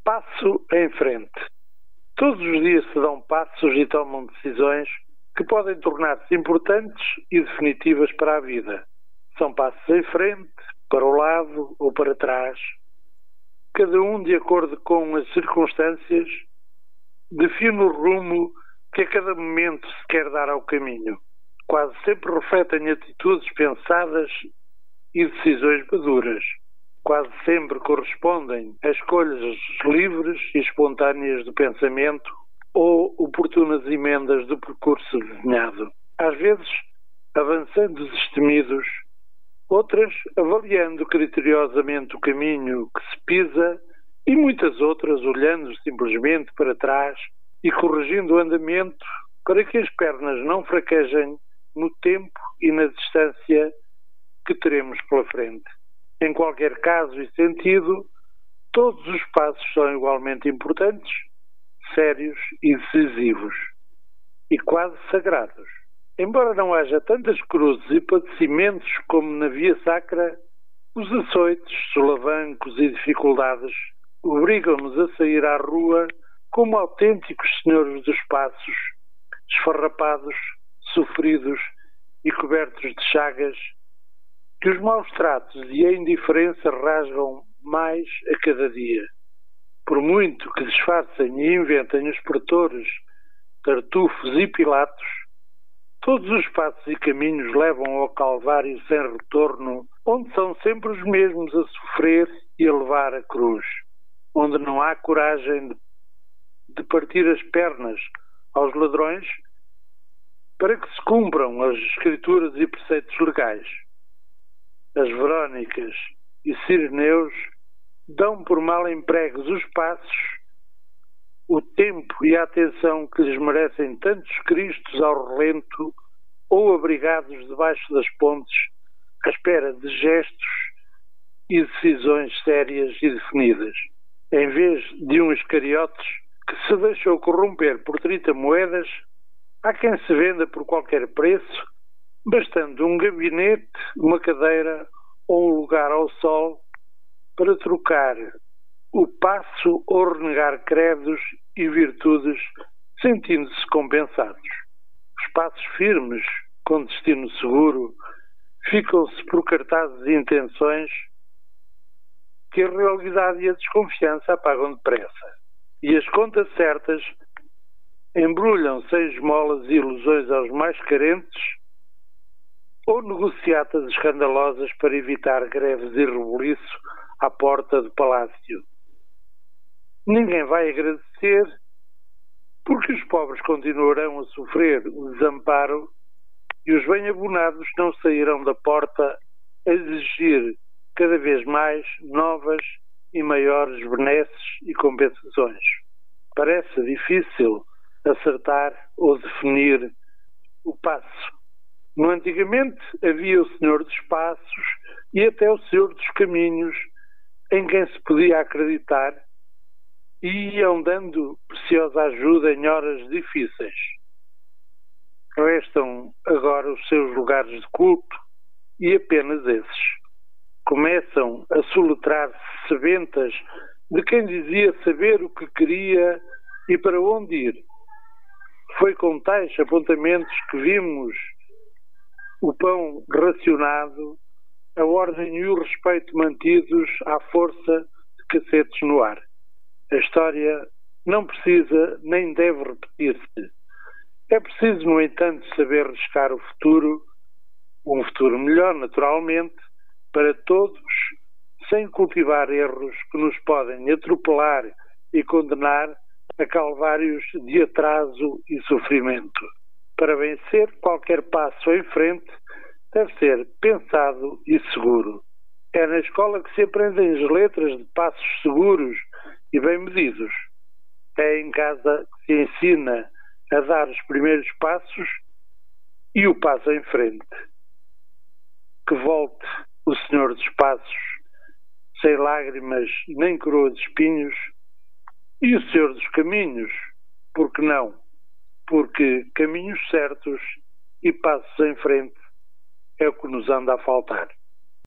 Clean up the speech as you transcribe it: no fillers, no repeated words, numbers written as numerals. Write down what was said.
Passo em frente. Todos os dias se dão passos e tomam decisões que podem tornar-se importantes e definitivas para a vida. São passos em frente, para o lado ou para trás. Cada um, de acordo com as circunstâncias, define o rumo que a cada momento se quer dar ao caminho. Quase sempre refletem atitudes pensadas e decisões maduras. Quase sempre correspondem a escolhas livres e espontâneas do pensamento ou oportunas emendas do percurso desenhado. Às vezes, avançando destemidos, outras avaliando criteriosamente o caminho que se pisa e muitas outras olhando simplesmente para trás e corrigindo o andamento para que as pernas não fraquejem no tempo e na distância que teremos pela frente. Em qualquer caso e sentido, todos os passos são igualmente importantes, sérios e decisivos, e quase sagrados. Embora não haja tantas cruzes e padecimentos como na via sacra, os açoites, solavancos e dificuldades obrigam-nos a sair à rua como autênticos senhores dos passos, esfarrapados, sofridos e cobertos de chagas, que os maus tratos e a indiferença rasgam mais a cada dia. Por muito que disfarcem e inventem os pretores, tartufos e pilatos, todos os passos e caminhos levam ao Calvário sem retorno, onde são sempre os mesmos a sofrer e a levar a cruz, onde não há coragem de partir as pernas aos ladrões para que se cumpram as escrituras e preceitos legais. As Verónicas e Sirineus dão por mal empregos os passos, o tempo e a atenção que lhes merecem tantos Cristos ao relento ou abrigados debaixo das pontes, à espera de gestos e decisões sérias e definidas. Em vez de um Iscariotes que se deixou corromper por 30 moedas, há quem se venda por qualquer preço, bastando um gabinete, uma cadeira ou um lugar ao sol para trocar o passo ou renegar credos e virtudes, sentindo-se compensados. Os passos firmes, com destino seguro, ficam-se por cartazes e intenções que a realidade e a desconfiança apagam depressa. E as contas certas embrulham-se em esmolas e ilusões aos mais carentes ou negociatas escandalosas para evitar greves e rebuliço à porta do palácio. Ninguém vai agradecer porque os pobres continuarão a sofrer o desamparo e os bem-abonados não sairão da porta a exigir cada vez mais novas e maiores benesses e compensações. Parece difícil acertar ou definir o passo. No antigamente havia o Senhor dos Passos e até o Senhor dos Caminhos, em quem se podia acreditar e iam dando preciosa ajuda em horas difíceis. Restam agora os seus lugares de culto e apenas esses. Começam a soletrar-se sebentas de quem dizia saber o que queria e para onde ir. Foi com tais apontamentos que vimos o pão racionado, a ordem e o respeito mantidos à força de cacetes no ar. A história não precisa nem deve repetir-se. É preciso, no entanto, saber riscar o futuro, um futuro melhor, naturalmente, para todos, sem cultivar erros que nos podem atropelar e condenar a calvários de atraso e sofrimento. Para vencer qualquer passo em frente, deve ser pensado e seguro. É na escola que se aprendem as letras de passos seguros e bem medidos. É em casa que se ensina a dar os primeiros passos e o passo em frente. Que volte o Senhor dos Passos, sem lágrimas nem coroa de espinhos, e o Senhor dos Caminhos, por que não? Porque caminhos certos e passos em frente é o que nos anda a faltar.